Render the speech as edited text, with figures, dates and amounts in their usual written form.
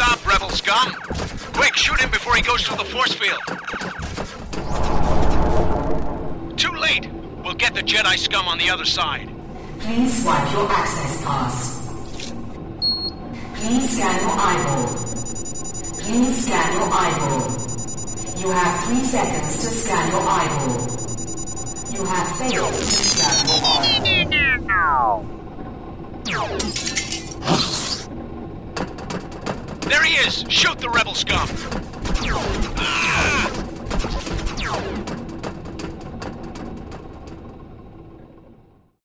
stop, rebel scum! Quick, shoot him before he goes through the force field! Too late! We'll get the Jedi scum on the other side. Please swipe your access pass. Please scan your eyeball. Please scan your eyeball. You have 3 seconds to scan your eyeball. You have failed to scan your eyeball. There he is! Shoot the rebel scum! Ah!